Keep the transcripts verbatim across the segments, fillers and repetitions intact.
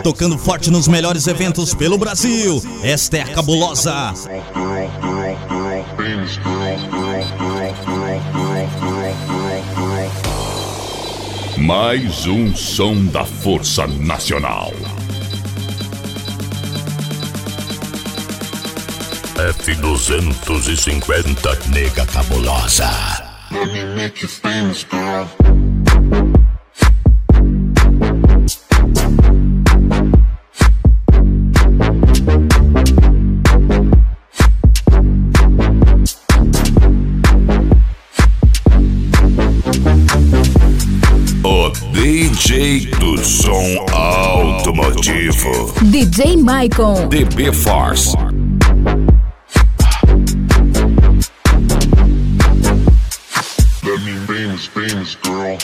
tocando forte nos melhores eventos pelo Brasil. Esta é a Cabulosa. Mais um som da Força Nacional. F duzentos e cinquenta Nega Cabulosa. Let me make you famous, girl. O D J do som automotivo, D J Maicon, D B Force. Let me famous, famous girl.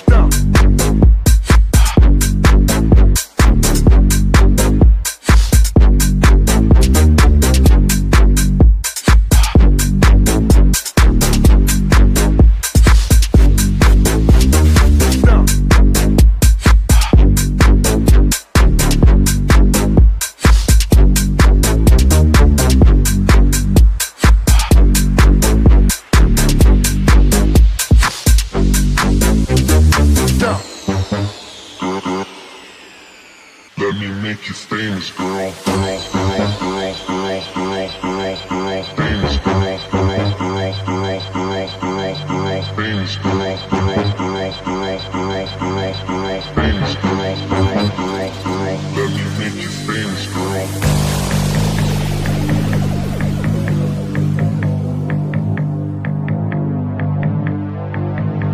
Let me make you famous, girl. Girl, girl, girl, girl, girl, girl, girl. Famous girl, girl, girl, girl, girl, girl, girl. Famous girl, girl, girl, girl, girl, girl, girl. Famous girl, girl, girl, girl. Let me make you famous, girl.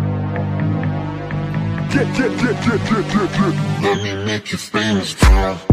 Get, get, get, get, get, get, get. Let me make you famous, girl.